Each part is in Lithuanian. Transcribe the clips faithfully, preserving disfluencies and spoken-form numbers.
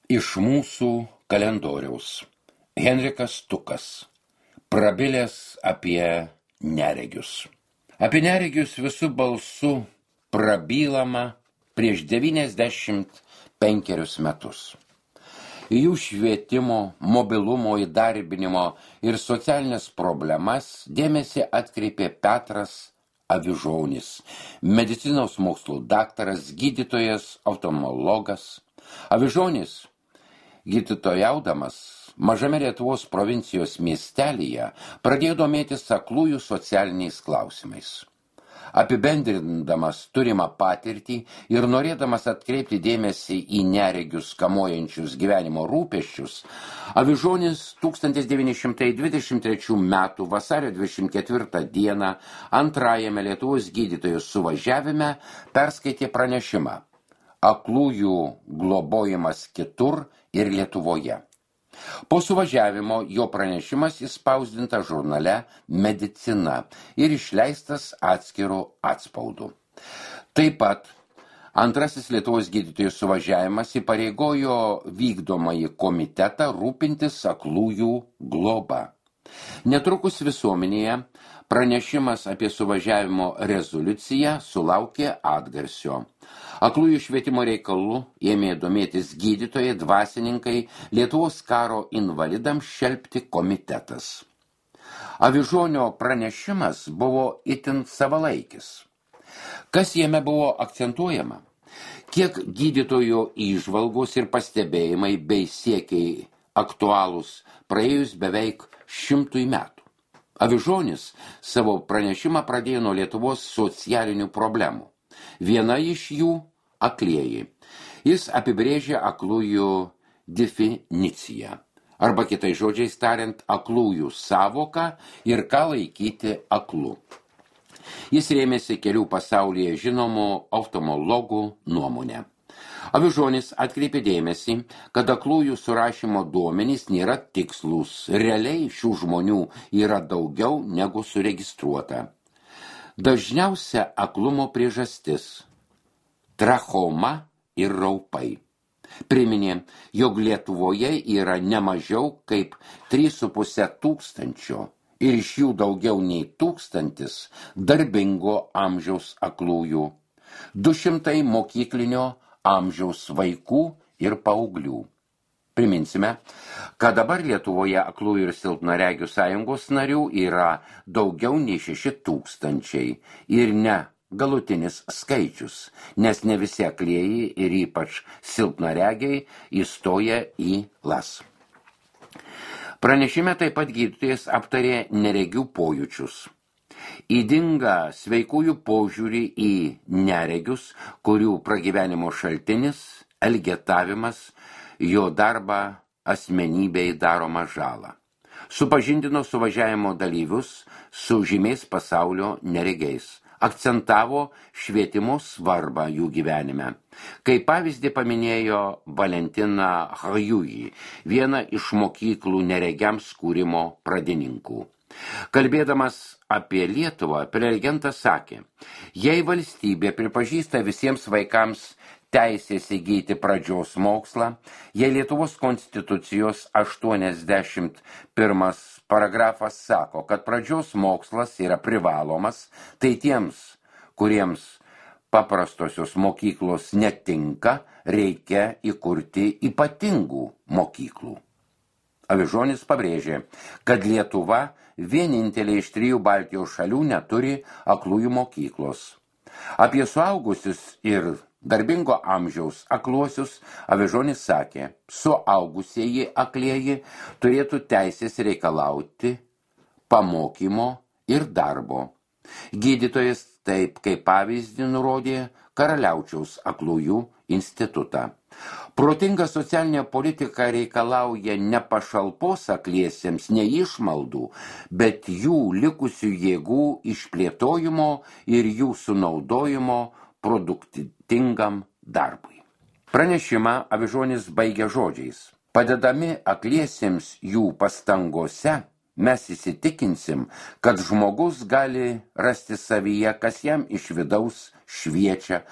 Iš mūsų kalendoriaus. Henrikas Tukas. Prabilęs apie neregius. Apie neregius visų balsų prabylama prieš devyniasdešimt penkerius metus. Jų švietimo, mobilumo, įdarbinimo ir socialinės problemas dėmesį atkreipė Petras Avižonis, medicinos mokslų daktaras, gydytojas, oftalmologas. Avižonis, gydytojaudamas mažame Lietuvos provincijos miestelyje, pradėjo domėtis aklųjų socialiniais klausimais. Apibendrindamas turimą patirtį ir norėdamas atkreipti dėmesį į neregius kamuojančius gyvenimo rūpesčius, Avižonis tūkstantis devyni šimtai dvidešimt trečių metų vasario dvidešimt ketvirtą dieną antrajame Lietuvos gydytojų suvažiavime perskaitė pranešimą Aklųjų globojimas kitur ir Lietuvoje. Po suvažiavimo jo pranešimas įspausdinta žurnale Medicina ir išleistas atskiru atspaudu. Taip pat antrasis Lietuvos gydytojų suvažiavimas įpareigojo vykdomąjį komitetą rūpintis aklųjų globą. Netrukus visuomenėje pranešimas apie suvažiavimo rezoliuciją sulaukė atgarsio. Aklųjų švietimo reikalų ėmė domėtis gydytojai, dvasininkai, Lietuvos karo invalidams šelpti komitetas. Avižonio pranešimas buvo itin savalaikis. Kas jame buvo akcentuojama? Kiek gydytojo įžvalgos ir pastebėjimai bei siekiai aktualūs praėjus beveik šimtui metų. Avižonis savo pranešimą pradėjo nuo Lietuvos socialinių problemų. Viena iš jų – aklieji. Jis apibrėžė aklųjų definiciją, arba kitais žodžiais tariant, aklųjų sąvoką ir ką laikyti aklu. Jis rėmėsi kelių pasaulyje žinomų oftalmologų nuomonę. Avižonis atkreipė dėmesį, kad aklųjų surašymo duomenys nėra tikslūs, realiai šių žmonių yra daugiau negu suregistruota. Dažniausia aklumo priežastis – trachoma ir raupai. Priminė, jog Lietuvoje yra ne mažiau kaip trys su puse tūkstančio ir iš jų daugiau nei tūkstantis darbingo amžiaus aklųjų, du šimtai mokyklinio amžiaus vaikų ir paauglių. Priminsime, kad dabar Lietuvoje aklųjų ir silpnaregių sąjungos narių yra daugiau nei šeši tūkstančiai ir ne galutinis skaičius, nes ne visi aklieji ir ypač silpnaregiai įstoja į las. Pranešime taip pat gydytojas aptarė neregių pojūčius. Ydingą sveikųjų požiūrį į neregius, kurių pragyvenimo šaltinis, elgetavimas, jo darbą asmenybei daroma žalą. Supažindino suvažiavimo dalyvius su žymiais pasaulio neregiais. Akcentavo švietimo svarbą jų gyvenime. Kaip pavyzdį paminėjo Valentiną Hajujį, vieną iš mokyklų neregiams kūrimo pradininkų. Kalbėdamas apie Lietuvą, prelegentas sakė, jei valstybė pripažįsta visiems vaikams teisės įgyti pradžios mokslą, jei Lietuvos konstitucijos aštuoniasdešimt pirmas paragrafas sako, kad pradžios mokslas yra privalomas, tai tiems, kuriems paprastosios mokyklos netinka, reikia įkurti ypatingų mokyklų. Avižonis pabrėžė, kad Lietuva vienintelė iš trijų Baltijos šalių neturi aklųjų mokyklos. Apie suaugusius ir darbingo amžiaus akluosius Avižonis sakė, suaugusieji aklieji turėtų teisės reikalauti pamokymo ir darbo. Gydytojas taip kaip pavyzdį nurodė Karaliaučiaus aklųjų institutą. Protinga socialinė politika reikalauja ne pašalpos akliesiems, ne išmaldų, bet jų likusių jėgų išplėtojimo ir jų sunaudojimo produktingam darbui. Pranešimą Avižonis baigė žodžiais. Padedami akliesiems jų pastangose, mes įsitikinsim, kad žmogus gali rasti savyje, kas jam iš vidaus šviečia,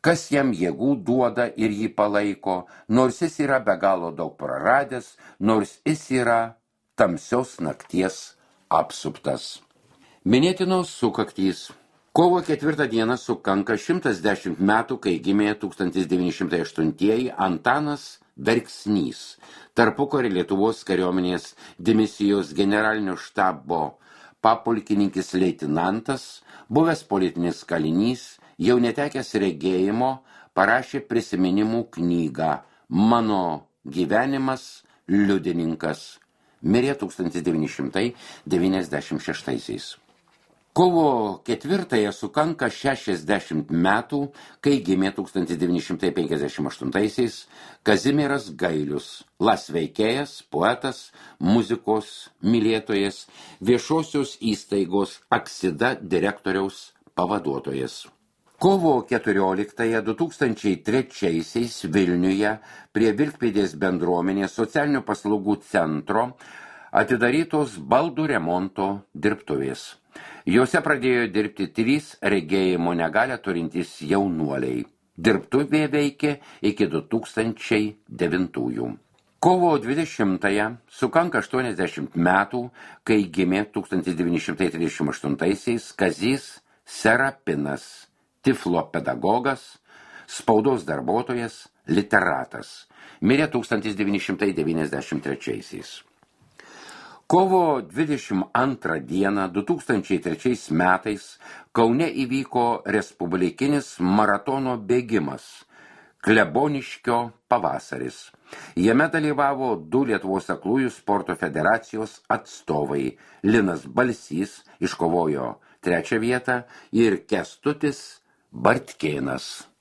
kas jam jėgų duoda ir jį palaiko, nors jis yra be galo daug praradęs, nors jis yra tamsios nakties apsuptas. Minėtinos sukaktys. Kovo ketvirtą dieną sukanka šimtas dešimt metų, kai gimė tūkstantis devyni šimtai aštuntieji Antanas Verksnys, tarpukario Lietuvos kariuomenės dimisijos generalinio štabo papulkininkis leitenantas, buvęs politinis kalinys, jau netekęs regėjimo, parašė prisiminimų knygą Mano gyvenimas liudininkas. Mirė tūkstantis devyni šimtai devyniasdešimt šeštaisiais. Kovo ketvirtąją sukanka šešiasdešimt metų, kai gimė tūkstantis devyni šimtai penkiasdešimt aštuntaisiais Kazimieras Gailius, las veikėjas, poetas, muzikos mylėtojas, viešosios įstaigos Aksida direktoriaus pavaduotojas. Kovo keturioliktąją du tūkstančiai trečiaisiais Vilniuje prie Vilkpėdės bendruomenės socialinių paslaugų centro atidarytos baldų remonto dirbtuvės. Jose pradėjo dirbti trys regėjimo negalią turintys jaunuoliai. Dirbtuvė veikė iki du tūkstančiai devintųjų. Kovo dvidešimtąją sukanka aštuoniasdešimt metų, kai gimė tūkstantis devyni šimtai trisdešimt aštuntaisiais Kazys Serapinas, tiflo pedagogas, spaudos darbuotojas, literatas. Mirė tūkstantis devyni šimtai devyniasdešimt trečiaisiais. Kovo dvidešimt antrą dieną du tūkstančiai trečiais metais Kaune įvyko respublikinis maratono bėgimas Kleboniškio pavasaris. Jame dalyvavo du Lietuvos aklųjų sporto federacijos atstovai. Linas Balsys iškovojo trečią vietą ir Kęstutis Bartkėnas.